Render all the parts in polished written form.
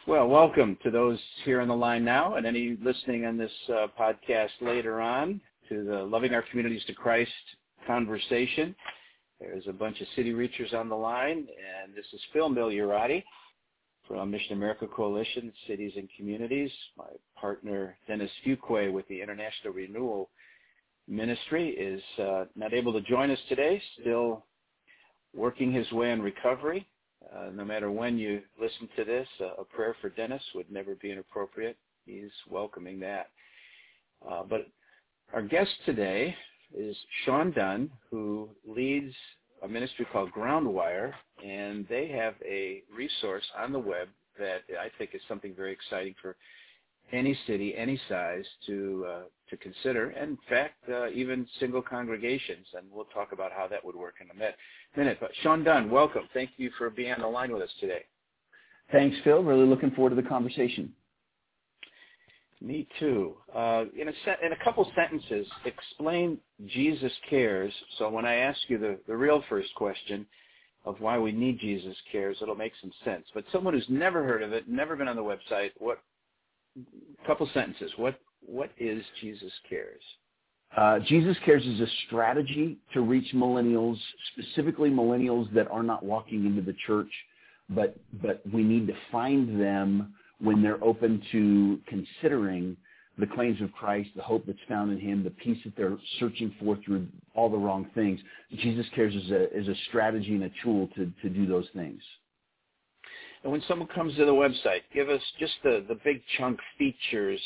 Well, welcome to those here on the line now and any listening on this podcast later on to the Loving Our Communities to Christ conversation. There's a bunch of city reachers on the line, and this is Phil Migliorati from Mission America Coalition, Cities and Communities. My partner, Dennis Fuqua with the International Renewal Ministry, is not able to join us today, still working his way in recovery. No matter when you listen to this, a prayer for Dennis would never be inappropriate. He's welcoming that. But our guest today is Sean Dunn, who leads a ministry called Groundwire, and they have a resource on the web that I think is something very exciting for any city, any size to consider, and in fact, even single congregations, and we'll talk about how that would work in a minute. But Sean Dunn, welcome. Thank you for being on the line with us today. Thanks, Phil. Really looking forward to the conversation. Me too. In a couple sentences, explain Jesus Cares. So when I ask you the real first question of why we need Jesus Cares, it'll make some sense. But someone who's never heard of it, never been on the website, couple sentences. What is Jesus Cares? Jesus Cares is a strategy to reach millennials, specifically millennials that are not walking into the church, but we need to find them when they're open to considering the claims of Christ, the hope that's found in Him, the peace that they're searching for through all the wrong things. Jesus Cares is a strategy and a tool to do those things. And when someone comes to the website, give us just the big chunk features.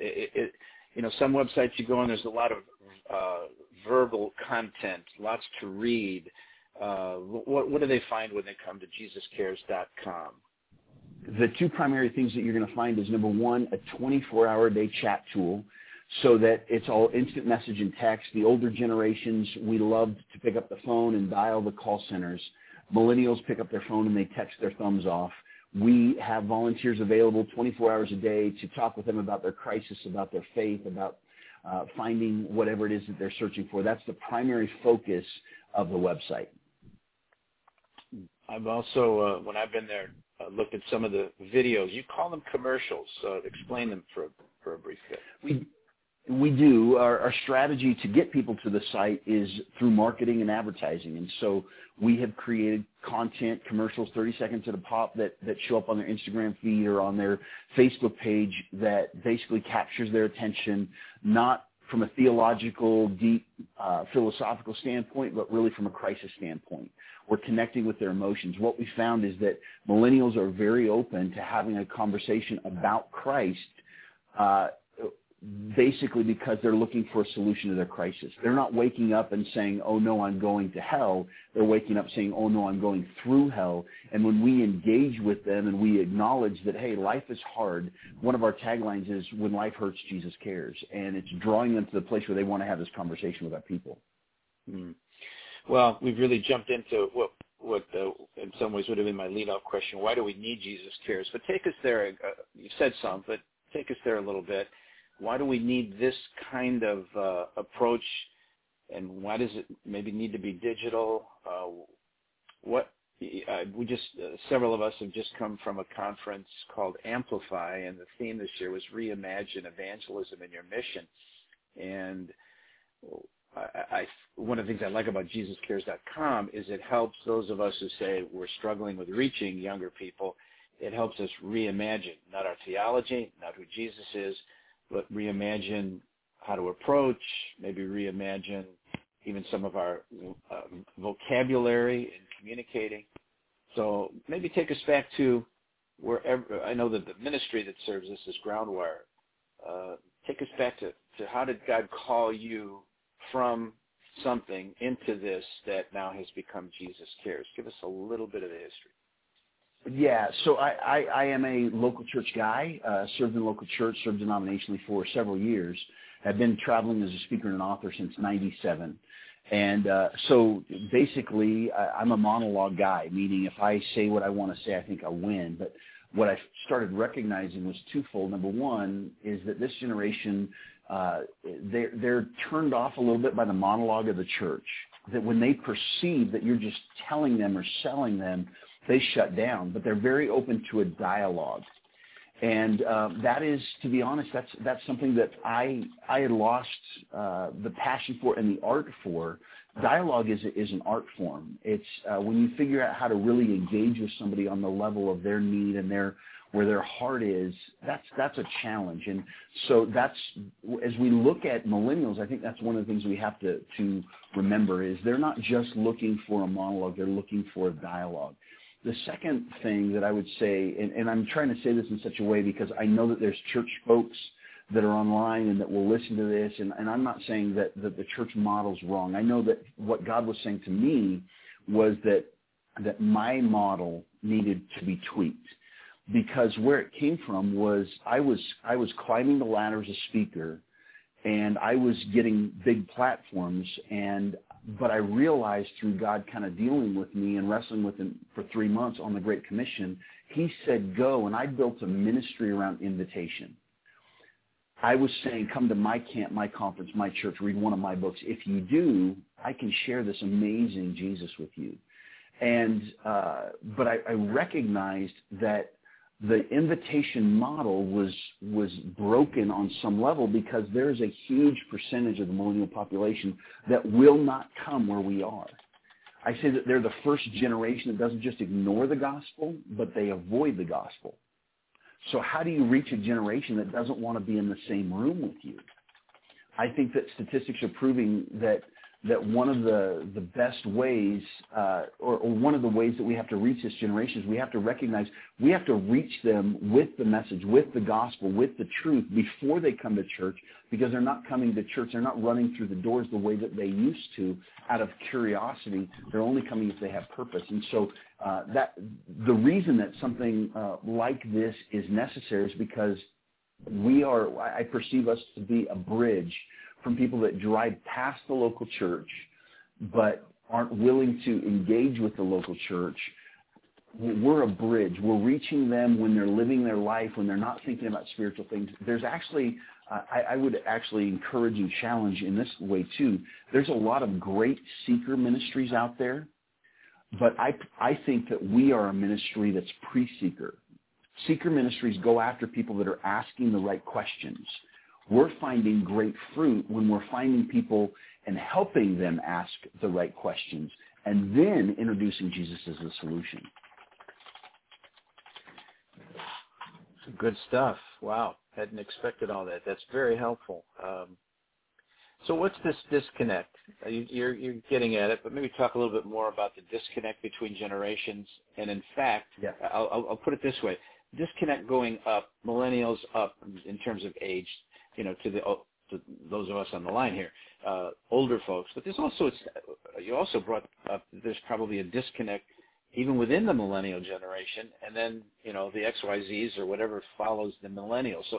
Some websites you go on, there's a lot of verbal content, lots to read. What do they find when they come to JesusCares.com? The two primary things that you're going to find is, number one, a 24-hour-a-day chat tool so that it's all instant message and text. The older generations, we loved to pick up the phone and dial the call centers. Millennials pick up their phone and they text their thumbs off. We have volunteers available 24 hours a day to talk with them about their crisis, about their faith, about finding whatever it is that they're searching for. That's the primary focus of the website. I've also, when I've been there, looked at some of the videos. You call them commercials. Explain them for a brief bit. We do. Our strategy to get people to the site is through marketing and advertising. And so we have created content, commercials, 30 seconds at a pop that show up on their Instagram feed or on their Facebook page that basically captures their attention, not from a theological, deep, philosophical standpoint, but really from a crisis standpoint. We're connecting with their emotions. What we found is that millennials are very open to having a conversation about Christ, basically because they're looking for a solution to their crisis. They're not waking up and saying, oh, no, I'm going to hell. They're waking up saying, oh, no, I'm going through hell. And when we engage with them and we acknowledge that, hey, life is hard, one of our taglines is, when life hurts, Jesus cares. And it's drawing them to the place where they want to have this conversation with our people. Well, we've really jumped into what in some ways would have been my lead-off question. Why do we need Jesus Cares? But take us there. You said some, but take us there a little bit. Why do we need this kind of approach, and why does it maybe need to be digital? Several of us have just come from a conference called Amplify, and the theme this year was Reimagine Evangelism in Your Mission. And one of the things I like about JesusCares.com is it helps those of us who say we're struggling with reaching younger people. It helps us reimagine, not our theology, not who Jesus is, but reimagine how to approach, maybe reimagine even some of our vocabulary in communicating. So maybe take us back to wherever, I know that the ministry that serves us is Groundwire. Take us back to how did God call you from something into this that now has become Jesus Cares? Give us a little bit of the history. Yeah, so I am a local church guy, served in local church, served denominationally for several years. I've been traveling as a speaker and an author since '97. And so basically I'm a monologue guy, meaning if I say what I want to say, I think I'll win. But what I started recognizing was twofold. Number one is that this generation, they're turned off a little bit by the monologue of the church, that when they perceive that you're just telling them or selling them, they shut down, but they're very open to a dialogue. And that is, to be honest, that's something that I had lost the passion for and the art for. Dialogue is an art form. It's when you figure out how to really engage with somebody on the level of their need and where their heart is, that's a challenge. And so that's, as we look at millennials, I think that's one of the things we have to remember is they're not just looking for a monologue, they're looking for a dialogue. The second thing that I would say, and I'm trying to say this in such a way because I know that there's church folks that are online and that will listen to this, and I'm not saying that the church model's wrong. I know that what God was saying to me was that my model needed to be tweaked, because where it came from was I was climbing the ladder as a speaker, and I was getting big platforms, but I realized through God kind of dealing with me and wrestling with him for 3 months on the Great Commission, he said, go, and I built a ministry around invitation. I was saying, come to my camp, my conference, my church, read one of my books. If you do, I can share this amazing Jesus with you. And but I recognized that the invitation model was broken on some level because there's a huge percentage of the millennial population that will not come where we are. I say that they're the first generation that doesn't just ignore the gospel, but they avoid the gospel. So how do you reach a generation that doesn't want to be in the same room with you? I think that statistics are proving that one of the best ways, or one of the ways that we have to reach this generation is we have to recognize we have to reach them with the message, with the gospel, with the truth before they come to church, because they're not coming to church. They're not running through the doors the way that they used to out of curiosity. They're only coming if they have purpose. And so that the reason that something like this is necessary is because I perceive us to be a bridge from people that drive past the local church but aren't willing to engage with the local church. We're a bridge. We're reaching them when they're living their life, when they're not thinking about spiritual things. There's actually, I would actually encourage and challenge in this way too. There's a lot of great seeker ministries out there, but I think that we are a ministry that's pre-seeker. Seeker ministries go after people that are asking the right questions. We're finding great fruit when we're finding people and helping them ask the right questions and then introducing Jesus as the solution. Good stuff. Wow. Hadn't expected all that. That's very helpful. So what's this disconnect? You're getting at it, but maybe talk a little bit more about the disconnect between generations. And in fact, yeah. I'll put it this way. Disconnect going up, millennials up in terms of age, to those of us on the line here, older folks. But there's also, you also brought up, there's probably a disconnect even within the millennial generation, and then, the XYZs or whatever follows the millennials. So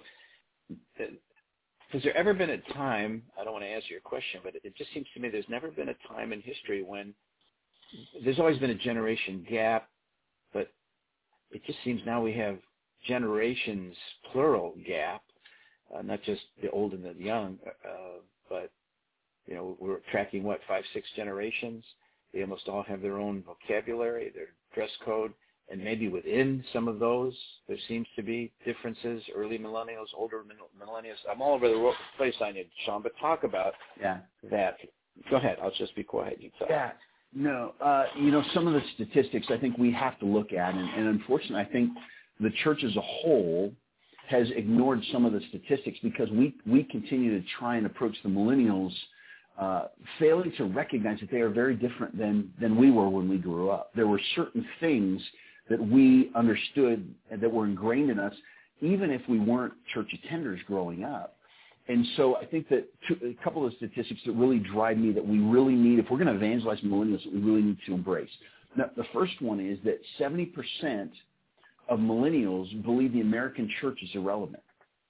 has there ever been a time, I don't want to answer your question, but it just seems to me there's never been a time in history when there's always been a generation gap, but it just seems now we have generations, plural gap. Not just the old and the young, but, we're tracking, 5, 6 generations. They almost all have their own vocabulary, their dress code, and maybe within some of those, there seems to be differences, early millennials, older millennials. I'm all over the place on you, Sean, but talk about that. Go ahead. I'll just be quiet. You talk. Yeah. No, some of the statistics I think we have to look at, and unfortunately I think the church as a whole has ignored some of the statistics because we continue to try and approach the millennials failing to recognize that they are very different than we were when we grew up. There were certain things that we understood and that were ingrained in us, even if we weren't church attenders growing up. And so I think that a couple of statistics that really drive me that we really need, if we're going to evangelize millennials, that we really need to embrace. Now, the first one is that 70% of millennials believe the American church is irrelevant.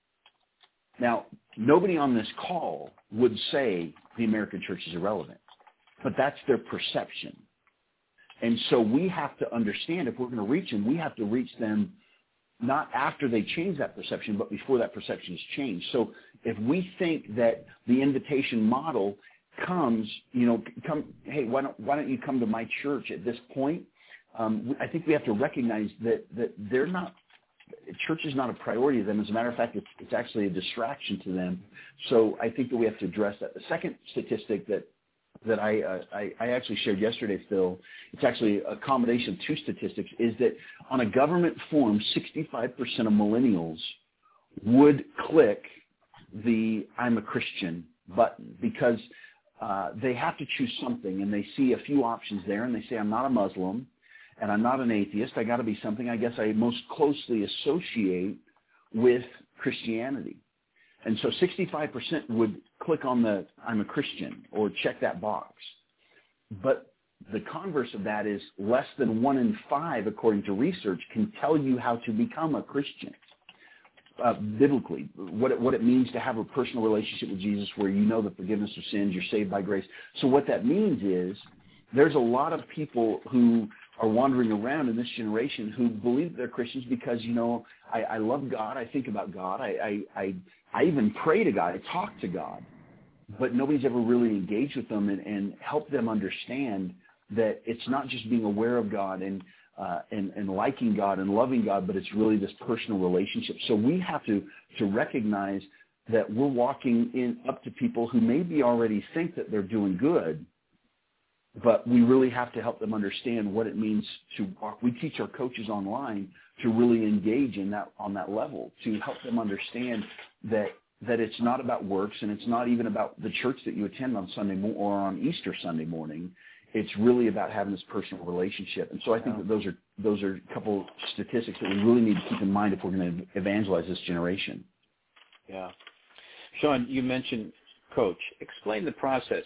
Now, nobody on this call would say the American church is irrelevant, but that's their perception. And so we have to understand if we're going to reach them, we have to reach them not after they change that perception, but before that perception is changed. So if we think that the invitation model comes, hey, why don't you come to my church at this point? I think we have to recognize that they're not church is not a priority to them. As a matter of fact, it's actually a distraction to them. So I think that we have to address that. The second statistic that I actually shared yesterday, Phil, it's actually a combination of two statistics, is that on a government form, 65% of millennials would click the I'm a Christian button because they have to choose something, and they see a few options there, and they say, I'm not a Muslim, and I'm not an atheist. I got to be something I guess I most closely associate with Christianity. And so 65% would click on the I'm a Christian or check that box. But the converse of that is less than 1 in 5, according to research, can tell you how to become a Christian. Biblically, what it means to have a personal relationship with Jesus where you know the forgiveness of sins, you're saved by grace. So what that means is there's a lot of people who are wandering around in this generation who believe they're Christians because, I love God, I think about God, I even pray to God, I talk to God, but nobody's ever really engaged with them and helped them understand that it's not just being aware of God and liking God and loving God, but it's really this personal relationship. So we have to recognize that we're walking up to people who maybe already think that they're doing good, but we really have to help them understand what it means to walk. We teach our coaches online to really engage in that on that level, to help them understand that it's not about works, and it's not even about the church that you attend on Sunday or on Easter Sunday morning. It's really about having this personal relationship. And so I think that those are a couple statistics that we really need to keep in mind if we're going to evangelize this generation. Yeah. Sean, you mentioned coach. Explain the process.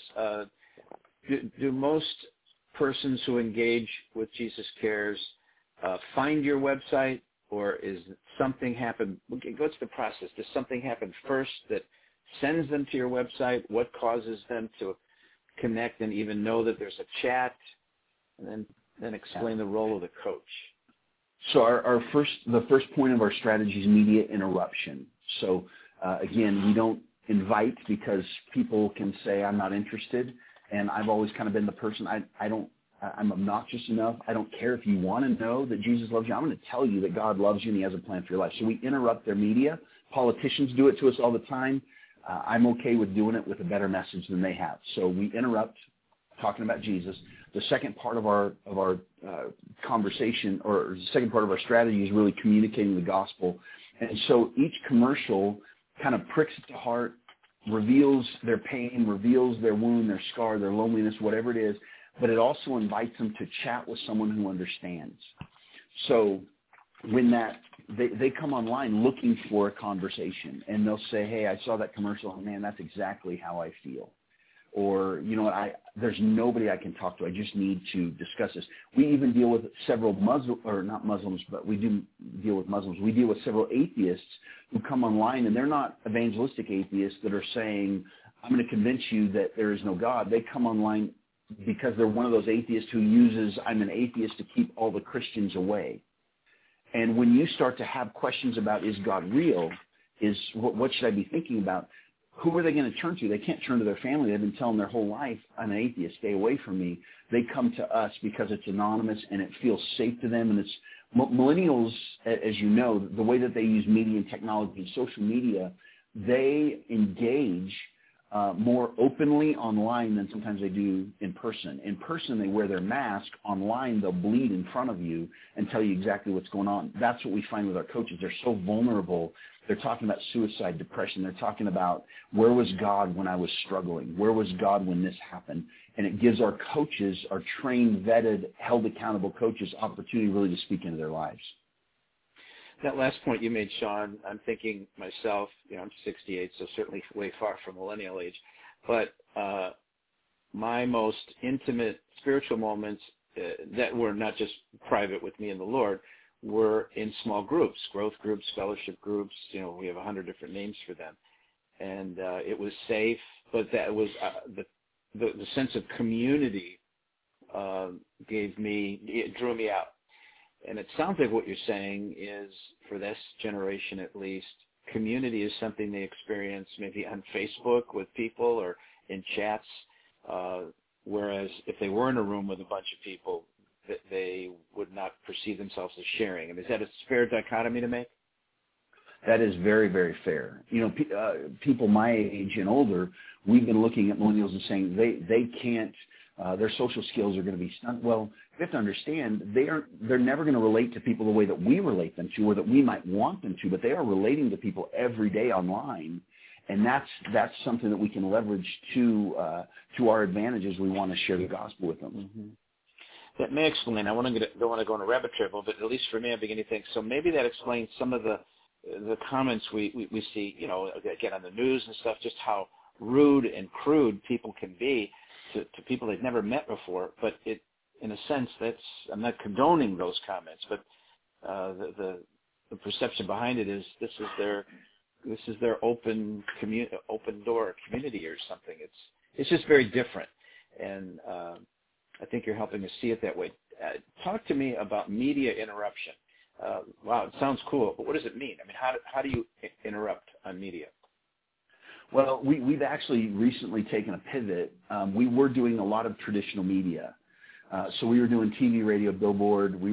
Do most persons who engage with Jesus Cares find your website, or is something happen? What's the process? Does something happen first that sends them to your website? What causes them to connect and even know that there's a chat? And then explain the role of the coach. So the first point of our strategy is immediate interruption. So again, we don't invite because people can say I'm not interested. And I've always kind of been the person, I'm obnoxious enough. I don't care if you want to know that Jesus loves you. I'm going to tell you that God loves you and he has a plan for your life. So we interrupt their media. Politicians do it to us all the time. I'm okay with doing it with a better message than they have. So we interrupt talking about Jesus. The second part of our conversation, or the second part of our strategy, is really communicating the gospel. And so each commercial kind of pricks at the heart, reveals their pain, reveals their wound, their scar, their loneliness, whatever it is, but it also invites them to chat with someone who understands. So when they come online looking for a conversation, and they'll say, hey, I saw that commercial, and man, that's exactly how I feel. Or, you know what, there's nobody I can talk to. I just need to discuss this. We even deal with several not Muslims, but we do deal with Muslims. We deal with several atheists who come online, and they're not evangelistic atheists that are saying, I'm going to convince you that there is no God. They come online because they're one of those atheists who uses, I'm an atheist, to keep all the Christians away. And when you start to have questions about, is God real? What should I be thinking about? Who are they going to turn to? They can't turn to their family. They've been telling their whole life, I'm an atheist, stay away from me. They come to us because it's anonymous and it feels safe to them. And it's millennials, as you know, the way that they use media and technology and social media, they engage more openly online than sometimes they do in person. In person, they wear their mask. Online, they'll bleed in front of you and tell you exactly what's going on. That's what we find with our coaches. They're so vulnerable. They're talking about suicide, depression. They're talking about, where was God when I was struggling? Where was God when this happened? And it gives our coaches, our trained, vetted, held accountable coaches, opportunity really to speak into their lives. That last point you made, Sean, I'm thinking myself, I'm 68, so certainly way far from millennial age, but my most intimate spiritual moments that were not just private with me and the Lord were in small groups, growth groups, fellowship groups. We have 100 different names for them. And it was safe, but that was the sense of community it drew me out. And it sounds like what you're saying is, for this generation at least, community is something they experience maybe on Facebook with people or in chats, whereas if they were in a room with a bunch of people, that they would not perceive themselves as sharing. I mean, is that a fair dichotomy to make? That is very, very fair. People my age and older, we've been looking at millennials and saying they can't, their social skills are going to be stunted. Well, you have to understand they're never going to relate to people the way that we relate them to, or that we might want them to, but they are relating to people every day online, and that's something that we can leverage to our advantage as we want to share the gospel with them. Mm-hmm. That may explain. Don't want to go on a rabbit trail, but at least for me, I'm beginning to think. So maybe that explains some of the comments we see, again on the news and stuff, just how rude and crude people can be to people they've never met before. But in a sense, I'm not condoning those comments, but the perception behind it is this is their open door community or something. It's just very different, and I think you're helping us see it that way. Talk to me about media interruption. Wow, it sounds cool, but what does it mean? I mean, how do you interrupt on media? Well, we've actually recently taken a pivot. We were doing a lot of traditional media, so we were doing TV, radio, billboard.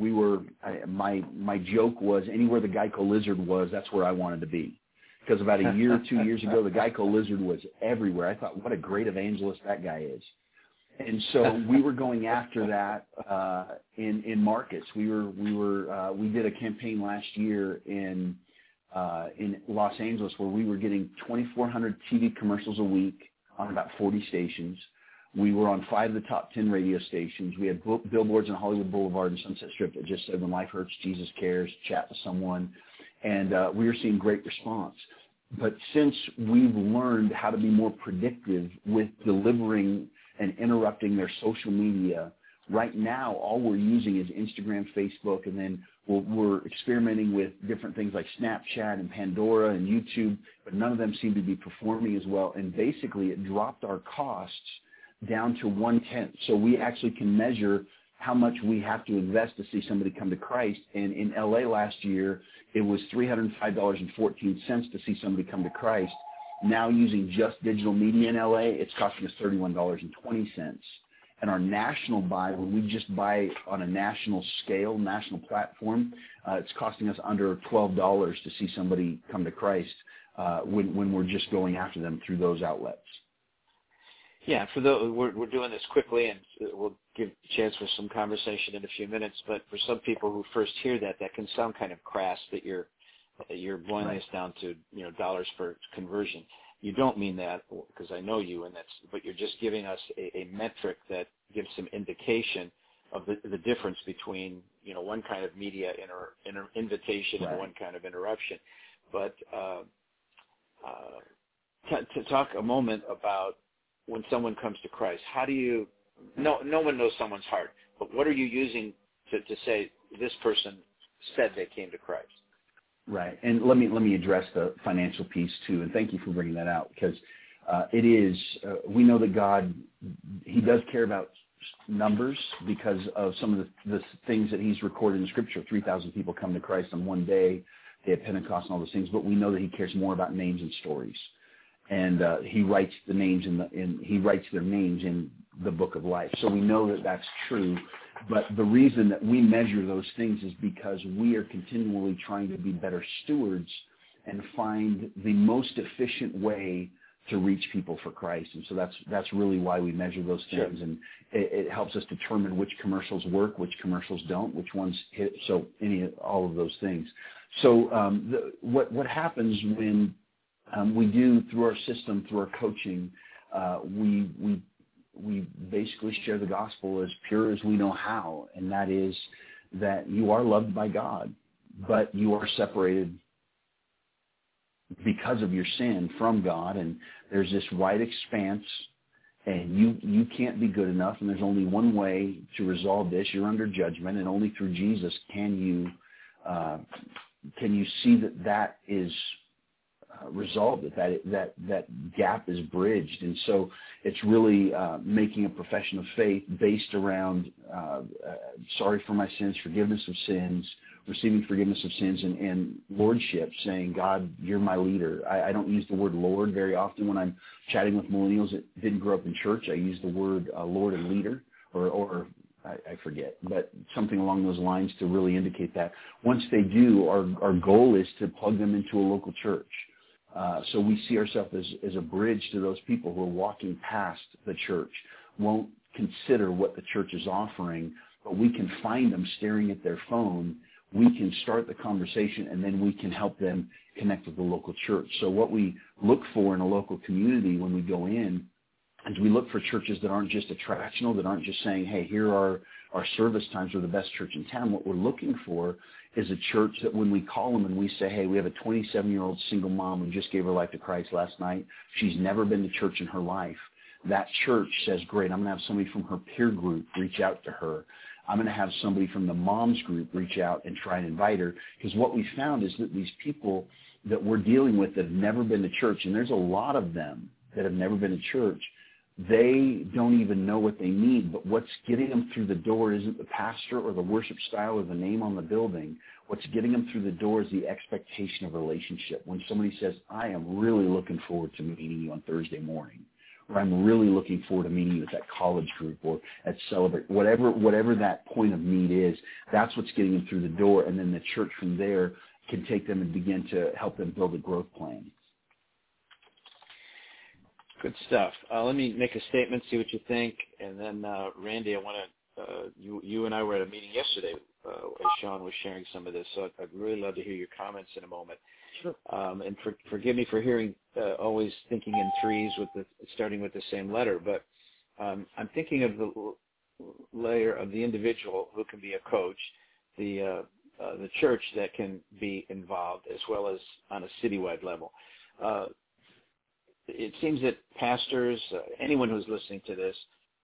My joke was anywhere the Geico Lizard was, that's where I wanted to be, because about a year or 2 years ago, the Geico Lizard was everywhere. I thought, what a great evangelist that guy is. And so we were going after that in markets. We did a campaign last year in Los Angeles where we were getting 2,400 TV commercials a week on about 40 stations. We were on 5 of the top 10 radio stations. We had billboards on Hollywood Boulevard and Sunset Strip that just said, "When life hurts, Jesus cares, chat with someone." And we were seeing great response. But since we've learned how to be more predictive with delivering and interrupting their social media, right now all we're using is Instagram, Facebook, and then we're experimenting with different things like Snapchat and Pandora and YouTube, but none of them seem to be performing as well. And basically it dropped our costs down to 1/10. So we actually can measure how much we have to invest to see somebody come to Christ. And in LA last year, it was $305.14 to see somebody come to Christ. Now, using just digital media in LA, it's costing us $31.20. And our national buy, when we just buy on a national scale, national platform, it's costing us under $12 to see somebody come to Christ when we're just going after them through those outlets. Yeah, we're doing this quickly, and we'll give a chance for some conversation in a few minutes. But for some people who first hear that can sound kind of crass, that you're boiling us down to dollars per conversion. You don't mean that, because I know you, but you're just giving us a metric that gives some indication of the difference between one kind of media invitation and one kind of interruption. But to talk a moment about when someone comes to Christ, how do you? No one knows someone's heart, but what are you using to say this person said they came to Christ? Right, and let me address the financial piece too, and thank you for bringing that out, because it is we know that God, He does care about numbers because of some of the things that He's recorded in Scripture. 3,000 people come to Christ on one day at Pentecost and all those things, but we know that He cares more about names and stories, and He writes the names He writes their names in the book of life. So we know that that's true. But the reason that we measure those things is because we are continually trying to be better stewards and find the most efficient way to reach people for Christ. And so that's really why we measure those things. Sure. And it helps us determine which commercials work, which commercials don't, which ones hit. So all of those things. So what happens when we do through our system, through our coaching, we basically share the gospel as pure as we know how, and that is that you are loved by God, but you are separated because of your sin from God, and there's this wide expanse, and you can't be good enough, and there's only one way to resolve this. You're under judgment, and only through Jesus can you see that is resolved, that gap is bridged. And so it's really making a profession of faith based around sorry for my sins, forgiveness of sins, receiving forgiveness of sins, and lordship, saying, God, you're my leader. I don't use the word Lord very often when I'm chatting with millennials that didn't grow up in church. I use the word Lord and leader, or I forget, but something along those lines to really indicate that. Once they do, our goal is to plug them into a local church. So we see ourselves as a bridge to those people who are walking past the church, won't consider what the church is offering, but we can find them staring at their phone. We can start the conversation, and then we can help them connect with the local church. So what we look for in a local community when we go in is we look for churches that aren't just attractional, that aren't just saying, hey, here are our service times, we're the best church in town. What we're looking for is a church that when we call them and we say, hey, we have a 27-year-old single mom who just gave her life to Christ last night. She's never been to church in her life. That church says, great, I'm going to have somebody from her peer group reach out to her. I'm going to have somebody from the mom's group reach out and try and invite her. Because what we found is that these people that we're dealing with that have never been to church, and there's a lot of them that have never been to church, they don't even know what they need. But what's getting them through the door isn't the pastor or the worship style or the name on the building. What's getting them through the door is the expectation of relationship. When somebody says, I am really looking forward to meeting you on Thursday morning, or I'm really looking forward to meeting you at that college group or at Celebrate, whatever that point of need is, that's what's getting them through the door. And then the church from there can take them and begin to help them build a growth plan. Good stuff. Let me make a statement, see what you think, and then Randy, I want to. You and I were at a meeting yesterday as Sean was sharing some of this, so I'd really love to hear your comments in a moment. Sure. And forgive me for hearing always thinking in threes starting with the same letter, but I'm thinking of the layer of the individual who can be a coach, the church that can be involved, as well as on a citywide level. It seems that pastors, anyone who's listening to this,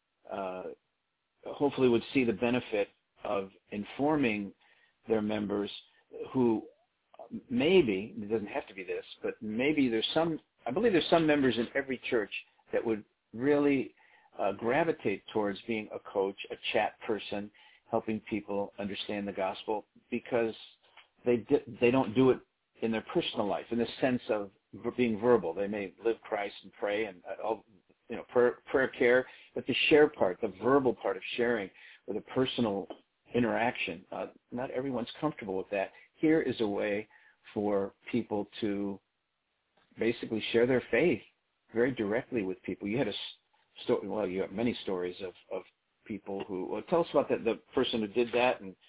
hopefully would see the benefit of informing their members who maybe, it doesn't have to be this, but maybe I believe there's some members in every church that would really gravitate towards being a coach, a chat person, helping people understand the gospel, because they don't do it in their personal life in the sense of being verbal. They may live Christ and pray and prayer care, but the share part, the verbal part of sharing, or the personal interaction, not everyone's comfortable with that. Here is a way for people to basically share their faith very directly with people. You had a story. Well, you have many stories of people who. Well, tell us about the person who did that, and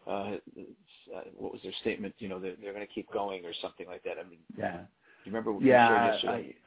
what was their statement? They're going to keep going or something like that. I mean, yeah. Do you remember what you shared yesterday?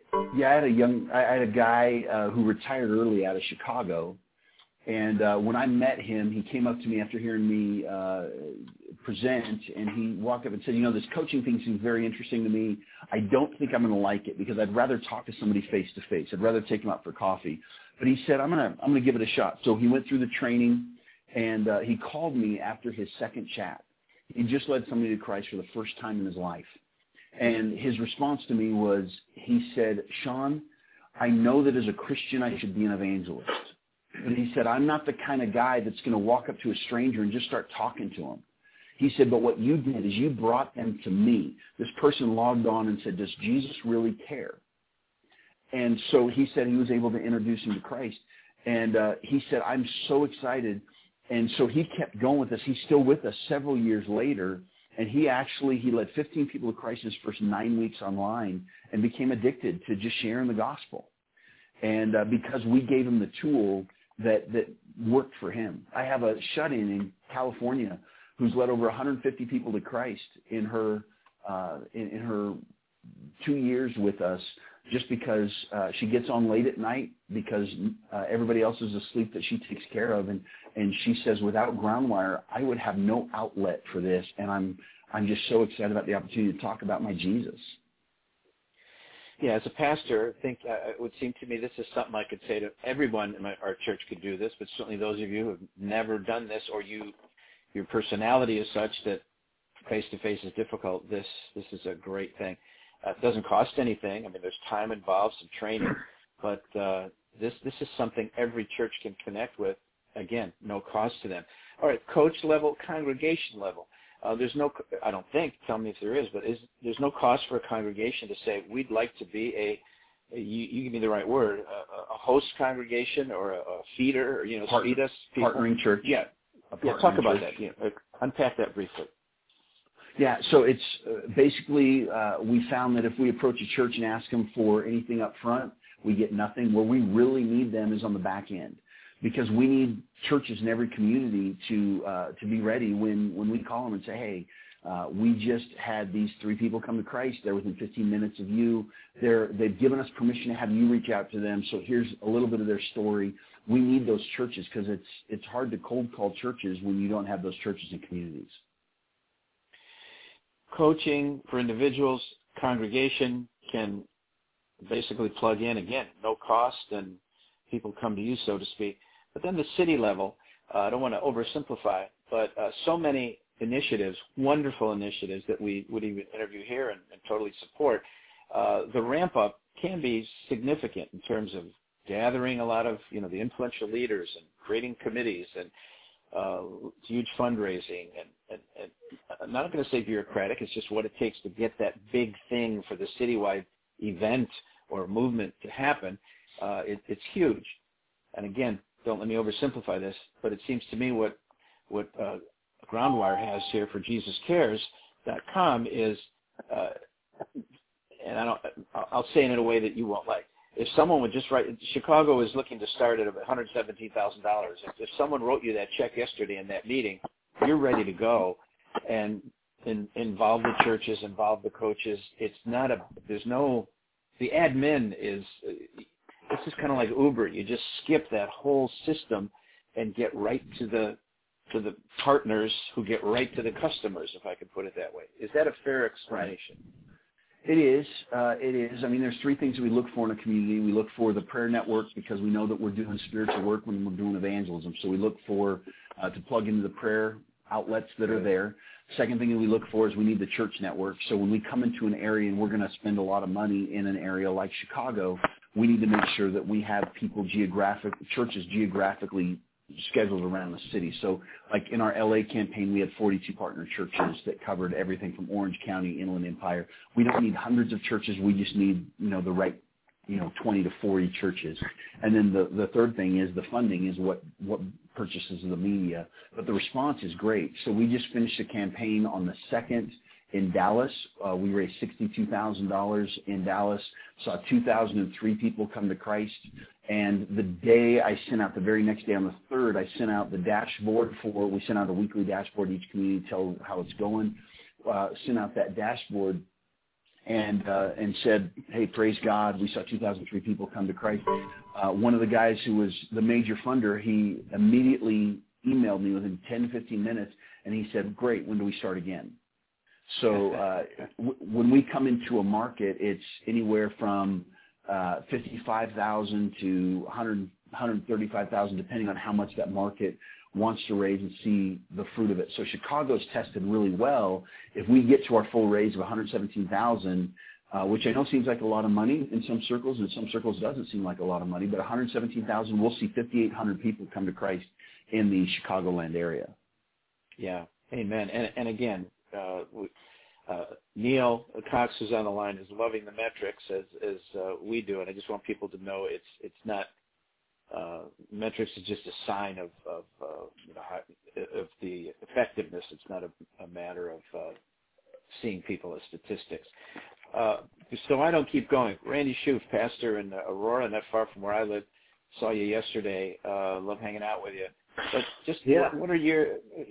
I had a guy who retired early out of Chicago, and when I met him, he came up to me after hearing me present, and he walked up and said, this coaching thing seems very interesting to me. I don't think I'm going to like it because I'd rather talk to somebody face to face. I'd rather take him out for coffee. But he said, I'm going to give it a shot. So he went through the training, and he called me after his second chat. He just led somebody to Christ for the first time in his life. And his response to me was, he said, Sean, I know that as a Christian I should be an evangelist. But he said, I'm not the kind of guy that's going to walk up to a stranger and just start talking to him. He said, but what you did is you brought them to me. This person logged on and said, does Jesus really care? And so he said he was able to introduce him to Christ. And he said, I'm so excited. And so he kept going with us. He's still with us several years later. And he led 15 people to Christ in his first 9 weeks online and became addicted to just sharing the gospel. And because we gave him the tool that worked for him. I have a shut-in in California who's led over 150 people to Christ in her 2 years with us, just because she gets on late at night because everybody else is asleep that she takes care of. And she says, without Groundwire, I would have no outlet for this. And I'm just so excited about the opportunity to talk about my Jesus. Yeah, as a pastor, I think it would seem to me this is something I could say to everyone in our church could do this, but certainly those of you who have never done this, or your personality is such that face-to-face is difficult, this is a great thing. It doesn't cost anything. I mean, there's time involved, some training, but this is something every church can connect with. Again, no cost to them. All right, coach level, congregation level. There's no, I don't think, tell me if there is, but there's no cost for a congregation to say, we'd like to be you give me the right word, a host congregation or a feeder, or, feed us people. Partnering church. Yeah. Talk about that. Unpack that briefly. Yeah, so it's basically we found that if we approach a church and ask them for anything up front, we get nothing. Where we really need them is on the back end, because we need churches in every community to be ready when we call them and say, hey, we just had these 3 people come to Christ. They're within 15 minutes of you. They've given us permission to have you reach out to them. So here's a little bit of their story. We need those churches, because it's hard to cold call churches when you don't have those churches and communities. Coaching for individuals, congregation can basically plug in, again, no cost, and people come to you, so to speak. But then the city level, I don't want to oversimplify, but so many initiatives, wonderful initiatives that we would even interview here and totally support. The ramp up can be significant in terms of gathering a lot of, the influential leaders and creating committees and huge fundraising, and I'm not going to say bureaucratic. It's just what it takes to get that big thing for the citywide event or movement to happen. It's huge. And again, don't let me oversimplify this, but it seems to me what Groundwire has here for JesusCares.com is, and I'll say it in a way that you won't like. If someone would just write, Chicago is looking to start at $117,000. If someone wrote you that check yesterday in that meeting, you're ready to go and involve the churches, involve the coaches. It's not the admin is, this is kind of like Uber. You just skip that whole system and get right to the partners who get right to the customers, if I could put it that way. Is that a fair explanation? It is. I mean, there's 3 things that we look for in a community. We look for the prayer network, because we know that we're doing spiritual work when we're doing evangelism. So we look for to plug into the prayer outlets that are there. Second thing that we look for is we need the church network. So when we come into an area and we're going to spend a lot of money in an area like Chicago, we need to make sure that we have churches geographically scheduled around the city. So like in our LA campaign, we had 42 partner churches that covered everything from Orange County, Inland Empire. We don't need hundreds of churches. We just need, the right, 20 to 40 churches. And then the third thing is the funding is what purchases the media. But the response is great. So we just finished a campaign on the 2nd in Dallas. We raised $62,000 in Dallas, saw 2,003 people come to Christ. And the day I sent out, the very next day on the 3rd, I sent out the dashboard we sent out a weekly dashboard to each community, tell how it's going, sent out that dashboard and said, hey, praise God, we saw 2,003 people come to Christ. One of the guys who was the major funder, he immediately emailed me within 10 to 15 minutes, and he said, great, when do we start again? So when we come into a market, it's anywhere from 55,000 to 135,000, depending on how much that market wants to raise and see the fruit of it. So Chicago's tested really well. If we get to our full raise of 117,000, which I know seems like a lot of money in some circles, and in some circles doesn't seem like a lot of money, but 117,000, we'll see 5,800 people come to Christ in the Chicagoland area. Yeah, amen. And again, Neil Cox, who's on the line, is loving the metrics as we do, and I just want people to know it's not metrics is just a sign of the effectiveness. It's not a matter of seeing people as statistics. So I don't keep going. Randy Schoof, pastor in Aurora, not far from where I live, saw you yesterday. Love hanging out with you. But just what are your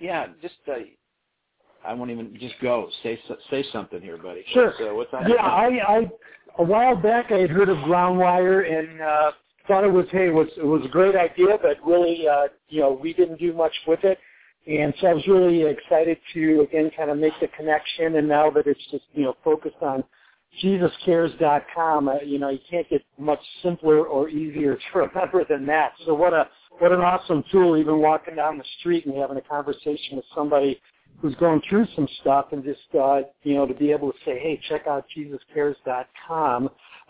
I won't even just go. Say something here, buddy. Sure. What's on I a while back I had heard of Groundwire and thought it was a great idea, but really we didn't do much with it, and so I was really excited to again kind of make the connection. And now that it's just focused on JesusCares.com, you can't get much simpler or easier to remember than that. So what an awesome tool! Even walking down the street and having a conversation with somebody who's going through some stuff, and just to be able to say, hey, check out JesusCares.com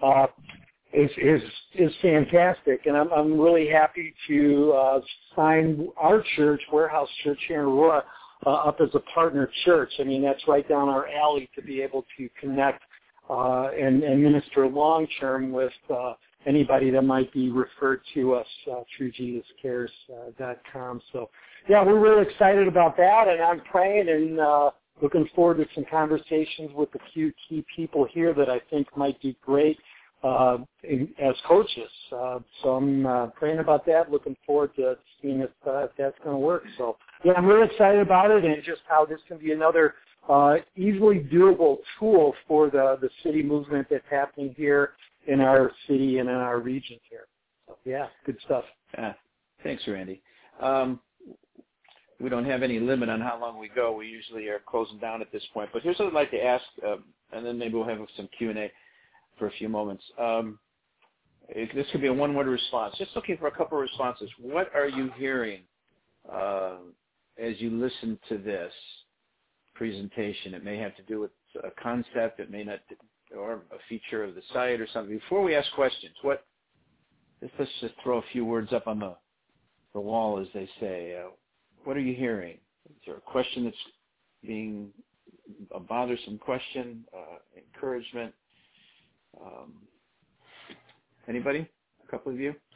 is fantastic. And I'm really happy to sign our church, Warehouse Church here in Aurora, up as a partner church. I mean, that's right down our alley to be able to connect and minister long-term with anybody that might be referred to us through JesusCares.com. So, yeah, we're really excited about that, and I'm praying and looking forward to some conversations with a few key people here that I think might be great as coaches. So I'm praying about that, looking forward to seeing if that's going to work. So, yeah, I'm really excited about it and just how this can be another easily doable tool for the city movement that's happening here in our city and in our region here. So, yeah, good stuff. Thanks, Randy. We don't have any limit on how long we go. We usually are closing down at this point. But here's what I'd like to ask, and then maybe we'll have some Q&A for a few moments. This could be a one-word response. Just looking for a couple of responses. What are you hearing as you listen to this presentation? It may have to do with a concept. It may not, or a feature of the site or something. Before we ask questions, let's just throw a few words up on the wall, as they say. What are you hearing? Is there a question that's being a bothersome question, encouragement? Anybody? A couple of you?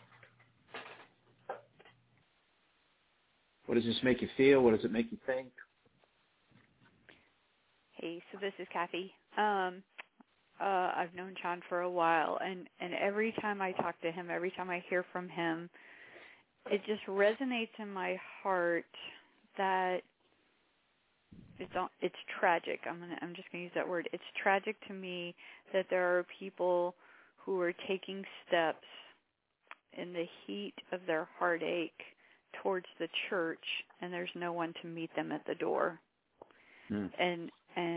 What does this make you feel? What does it make you think? Hey, so this is Kathy. I've known John for a while, and every time I talk to him, every time I hear from him, it just resonates in my heart that it's tragic. I'm just going to use that word. It's tragic to me that there are people who are taking steps in the heat of their heartache towards the church, and there's no one to meet them at the door. And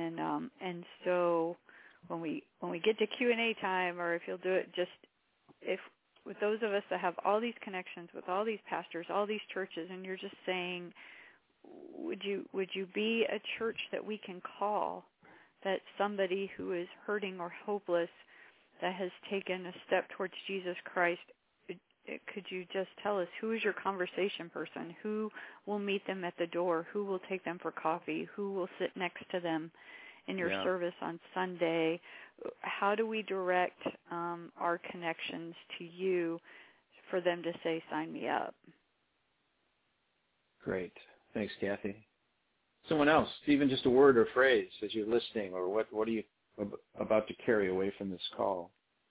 so when we get to Q&A time, or if you'll do it, just with those of us that have all these connections with all these pastors, all these churches, and you're just saying, would you be a church that we can call, that somebody who is hurting or hopeless, that has taken a step towards Jesus Christ, could you just tell us who is your conversation person? Who will meet them at the door? Who will take them for coffee? Who will sit next to them in your service on Sunday? How do we direct our connections to you for them to say, sign me up? Great. Thanks, Kathy. Someone else, even just a word or phrase as you're listening, or what are you about to carry away from this call?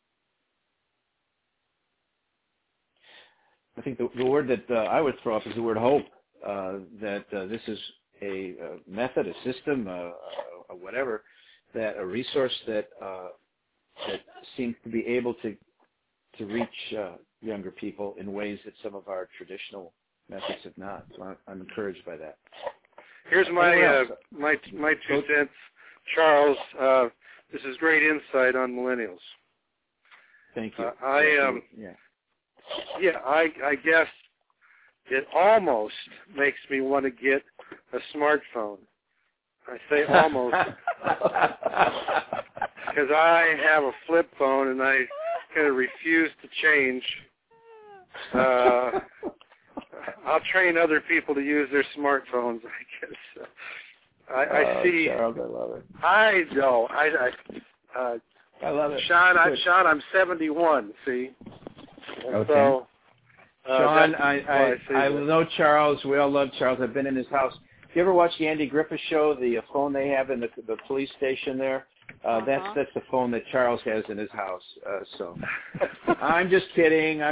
I think the word that I would throw up is the word hope, that this is a method, a system, a whatever, that a resource that seems to be able to reach younger people in ways that some of our traditional methods have not. So I'm encouraged by that. Here's my 2 cents, Charles. This is great insight on millennials. Thank you. I guess it almost makes me want to get a smartphone. I say almost because I have a flip phone and I kind of refuse to change. I'll train other people to use their smartphones, I guess. I see. Charles, I love it. I know. I love it. Sean, I'm 71. See. And okay. So, Sean, I know Charles. We all love Charles. I've been in his house. You ever watch the Andy Griffith Show? The phone they have in the police station there. That's the phone that Charles has in his house. So, I'm just kidding.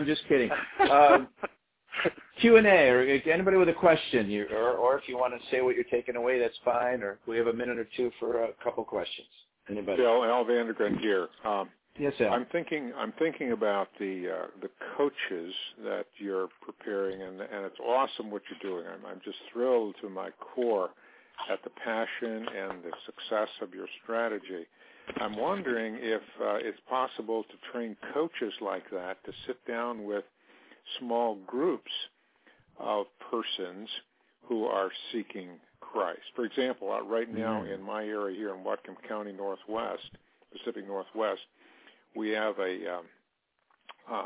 Q&A, or anybody with a question, or if you want to say what you're taking away, that's fine. Or we have a minute or two for a couple questions. Anybody? Al Vandergren here. Yes, Al. I'm thinking about the coaches that you're preparing, and it's awesome what you're doing. I'm just thrilled to my core at the passion and the success of your strategy. I'm wondering if it's possible to train coaches like that to sit down with small groups of persons who are seeking Christ. For example, right now in my area here in Whatcom County Pacific Northwest, we have a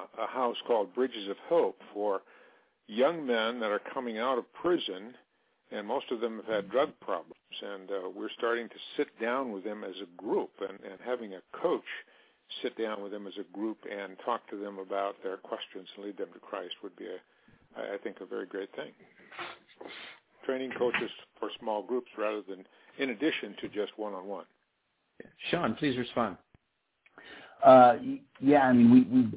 house called Bridges of Hope for young men that are coming out of prison and most of them have had drug problems. And we're starting to sit down with them as a group, and having a coach sit down with them as a group and talk to them about their questions and lead them to Christ would be, I think, a very great thing. Training coaches for small groups rather than in addition to just one-on-one. Sean, please respond. Yeah, I mean,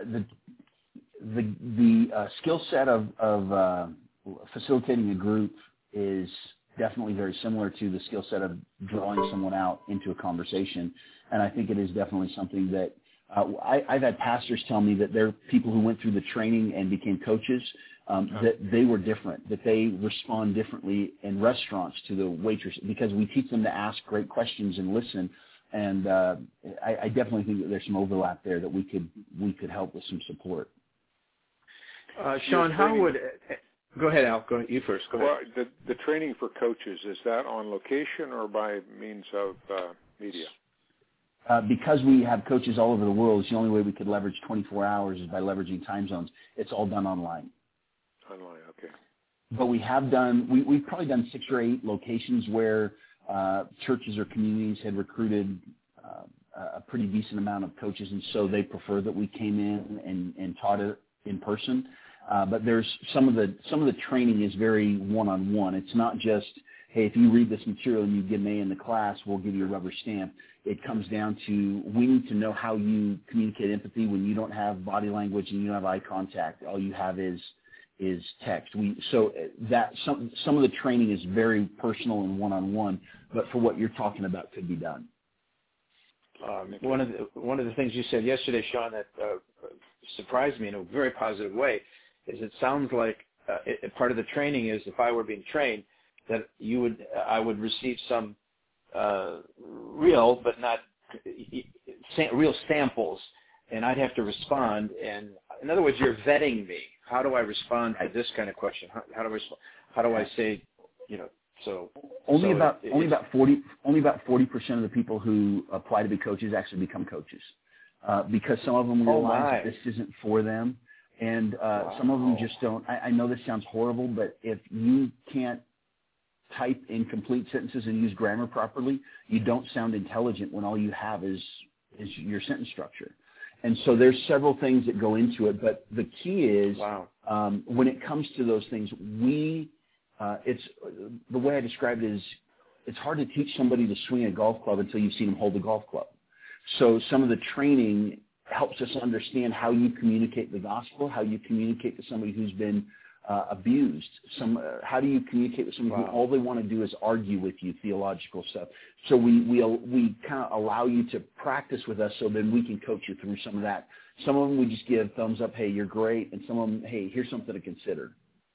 the skill set of facilitating a group is definitely very similar to the skill set of drawing someone out into a conversation, and I think it is definitely something that I've had pastors tell me that they're people who went through the training and became coaches, that they were different, that they respond differently in restaurants to the waitress because we teach them to ask great questions and listen. And I definitely think that there's some overlap there that we could help with some support. Sean, how would go ahead, Al? Go ahead. You first. Go ahead. Well, the training for coaches, is that on location or by means of media? Because we have coaches all over the world, it's the only way we could leverage 24 hours is by leveraging time zones. It's all done online. Online, okay. But we have done, we've probably done 6 or 8 locations where churches or communities had recruited a pretty decent amount of coaches, and so they prefer that we came in and taught it in person. But there's some of the training is very one-on-one. It's not just, hey, if you read this material and you get an A in the class, we'll give you a rubber stamp. It comes down to we need to know how you communicate empathy when you don't have body language and you don't have eye contact. All you have is text. So that some of the training is very personal and one-on-one, but for what you're talking about could be done. One of the things you said yesterday, Sean, that surprised me in a very positive way is it sounds like part of the training is if I were being trained that I would receive some real but not real samples, and I'd have to respond. And in other words, you're vetting me. How do I respond to this kind of question? How do I say, So only about 40% of the people who apply to be coaches actually become coaches, because some of them realize that this isn't for them, and some of them just don't. I know this sounds horrible, but if you can't type in complete sentences and use grammar properly, you don't sound intelligent when all you have is your sentence structure. And so there's several things that go into it, but the key is when it comes to those things, it's the way I described it is it's hard to teach somebody to swing a golf club until you've seen them hold a golf club. So some of the training helps us understand how you communicate the gospel, how you communicate to somebody who's been abused. How do you communicate with somebody who all they want to do is argue with you, theological stuff? So we kind of allow you to practice with us, so then we can coach you through some of that. Some of them we just give thumbs up, hey, you're great, and some of them, hey, here's something to consider.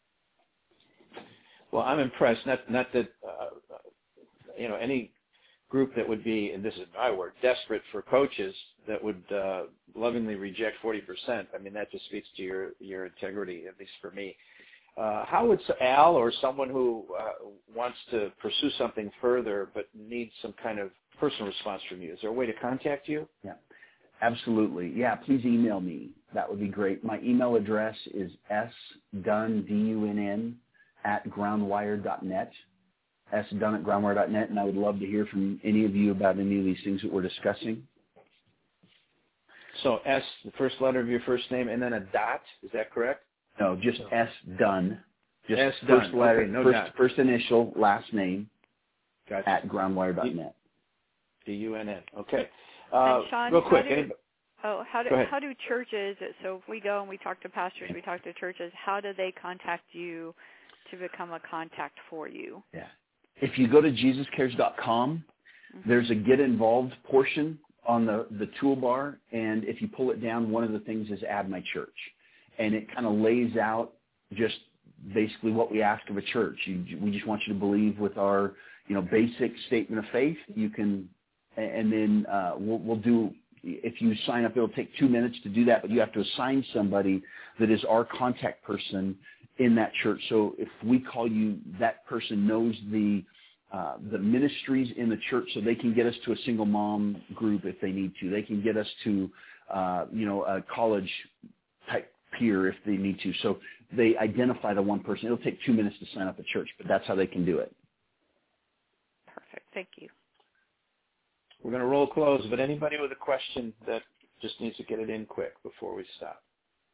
Well, I'm impressed. Not that any group that would be, and this is my word, desperate for coaches that would lovingly reject 40%. I mean, that just speaks to your integrity, at least for me. How would Al or someone who wants to pursue something further but needs some kind of personal response from you, is there a way to contact you? Yeah, absolutely. Yeah, please email me. That would be great. My email address is sdunn, D-U-N-N, @groundwire.net, sdunn@groundwire.net, and I would love to hear from any of you about any of these things that we're discussing. So S, the first letter of your first name, and then a dot, is that correct? No, just sdunn. Just S first Dunn. letter, Okay, no dot. first initial, last name, Gotcha. @groundwire.net. D-U-N-N. Okay. And Sean, real quick. how do churches, so if we go and we talk to pastors, we talk to churches, how do they contact you to become a contact for you? Yeah. If you go to JesusCares.com, there's a Get Involved portion on the toolbar, and if you pull it down, one of the things is Add My Church. And it kind of lays out just basically what we ask of a church. We just want you to believe with our basic statement of faith. You can, and then we'll do. If you sign up, it'll take 2 minutes to do that, but you have to assign somebody that is our contact person in that church. So if we call you, that person knows the ministries in the church, so they can get us to a single mom group if they need to. They can get us to, a college type peer if they need to. So they identify the one person. It'll take 2 minutes to sign up at church, but that's how they can do it. Perfect. Thank you. We're going to roll close, but anybody with a question that just needs to get it in quick before we stop?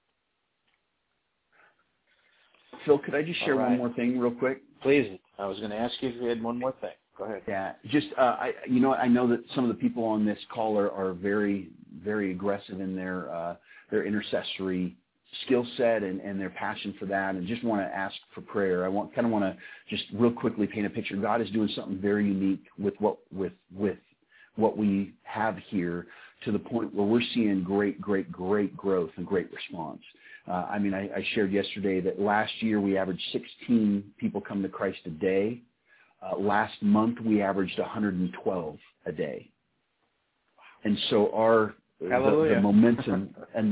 Phil, could I just share one more thing real quick? Please. I was going to ask you if you had one more thing. Go ahead. Yeah, just I know that some of the people on this call are very, very aggressive in their intercessory skill set and their passion for that, and just want to ask for prayer. I want to just real quickly paint a picture. God is doing something very unique with what we have here, to the point where we're seeing great growth and great response. I shared yesterday that last year we averaged 16 people come to Christ a day. Last month we averaged 112 a day. And so the momentum and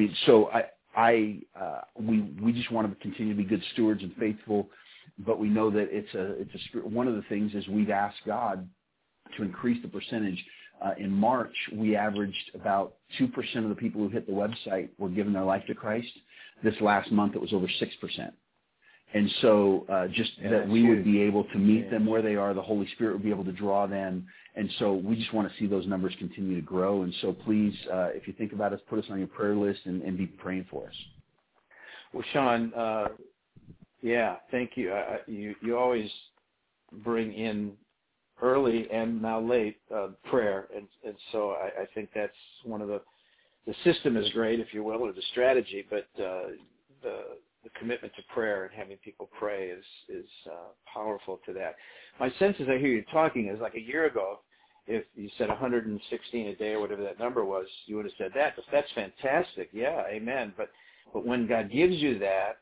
we just want to continue to be good stewards and faithful, but we know that one of the things is we've asked God to increase the percentage. In March, we averaged about 2% of the people who hit the website were giving their life to Christ. This last month, it was over 6%. And so that we would be able to meet them where they are, the Holy Spirit would be able to draw them. And so we just want to see those numbers continue to grow. And so please, if you think about us, put us on your prayer list and be praying for us. Well, Sean, thank you. You always bring in early and now late prayer, and so I think that's one of the system is great, if you will, or the strategy, but the commitment to prayer and having people pray is powerful to that. My sense as I hear you talking is like a year ago, if you said 116 a day or whatever that number was, you would have said that. But that's fantastic. Yeah, amen. But when God gives you that,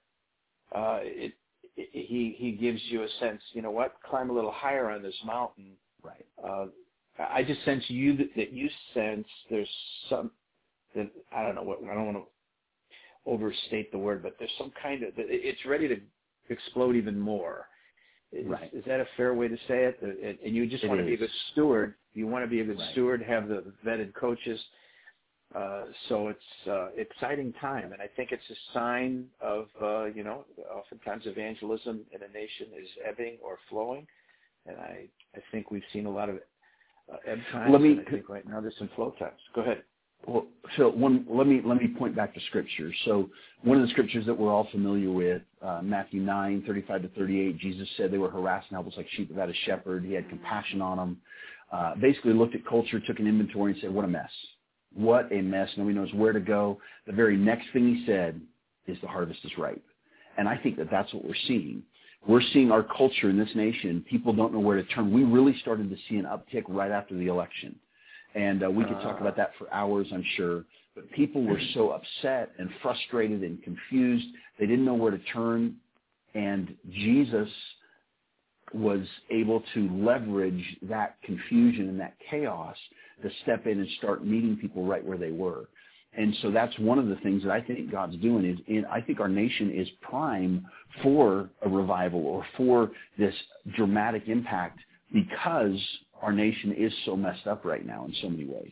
He gives you a sense, you know what, climb a little higher on this mountain. Right. I just sense that you sense there's some, that I don't want to overstate the word, but there's some kind of, it's ready to explode even more. Right. Is that a fair way to say it? And you just want to be a good steward. You want to be a good steward, have the vetted coaches. So it's exciting time, and I think it's a sign of, oftentimes evangelism in a nation is ebbing or flowing, and I think we've seen a lot of ebb times, and I think right now there's some flow times. Go ahead. Well, Phil, let me point back to Scripture. So one of the Scriptures that we're all familiar with, Matthew 9:35-38, Jesus said they were harassed and helpless like sheep without a shepherd. He had compassion on them. Basically looked at culture, took an inventory, and said, what a mess. What a mess. Nobody knows where to go. The very next thing he said is the harvest is ripe. And I think that that's what we're seeing. We're seeing our culture in this nation. People don't know where to turn. We really started to see an uptick right after the election. And we could talk about that for hours, I'm sure. But people were so upset and frustrated and confused. They didn't know where to turn. And Jesus was able to leverage that confusion and that chaos to step in and start meeting people right where they were. And so that's one of the things that I think God's doing I think our nation is prime for a revival or for this dramatic impact because our nation is so messed up right now in so many ways.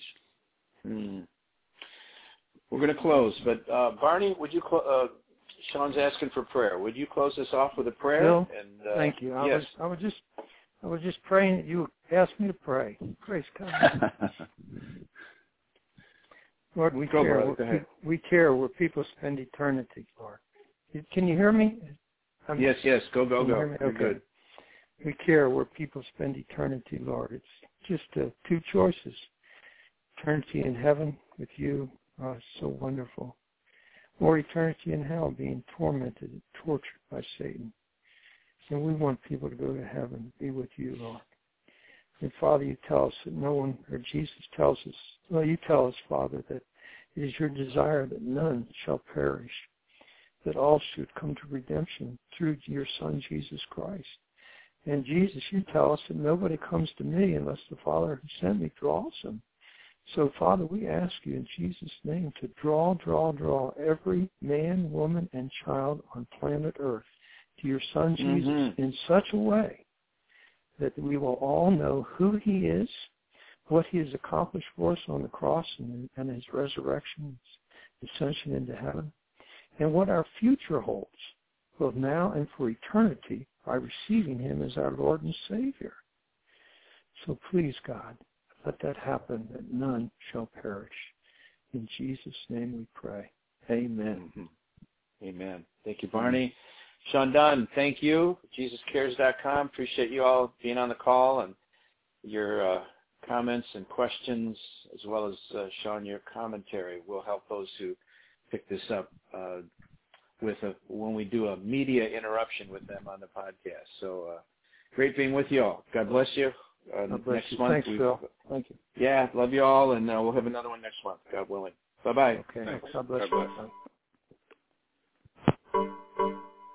We're going to close, but Barney, would you Sean's asking for prayer. Would you close us off with a prayer? Bill, and, thank you. I yes. was just praying that you asked me to pray. Praise God. Lord, we care where people spend eternity, Lord. Can you hear me? Yes. Go. Okay. You're good. We care where people spend eternity, Lord. It's just two choices. Eternity in heaven with you, so wonderful. Or eternity in hell, being tormented and tortured by Satan. And we want people to go to heaven, be with you, Lord. And Father, you tell us that no one, or Jesus tells us, you tell us, Father, that it is your desire that none shall perish, that all should come to redemption through your Son, Jesus Christ. And Jesus, you tell us that nobody comes to me unless the Father who sent me draws them. So, Father, we ask you in Jesus' name to draw every man, woman, and child on planet Earth to your Son, Jesus, in such a way that we will all know who he is, what he has accomplished for us on the cross and his resurrection, his ascension into heaven, and what our future holds, both now and for eternity, by receiving him as our Lord and Savior. So please, God, let that happen, that none shall perish. In Jesus' name we pray. Amen. Mm-hmm. Amen. Thank you, Barney. Sean Dunn, thank you. JesusCares.com. Appreciate you all being on the call and your comments and questions, as well as, Sean, your commentary will help those who pick this up when we do a media interruption with them on the podcast. So great being with you all. God bless you. God bless next you. month. Thanks, Phil. Thank you. Yeah, love you all, and we'll have another one next month, God willing. Bye-bye. Okay. Thanks. God bless God you. bless.